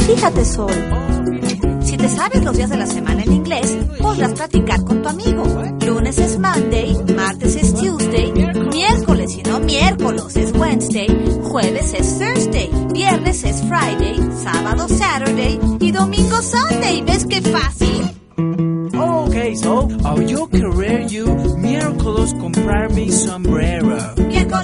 Fíjate, Sol. Si te sabes los días de la semana en inglés, podrás practicar con tu amigo. Lunes es Monday, martes es Tuesday, miércoles y no miércoles es Wednesday, jueves es Thursday, viernes es Friday, sábado Saturday y domingo Sunday. ¿Ves qué fácil? Okay, so yo querer you miércoles comprar mi sombrero. Miércoles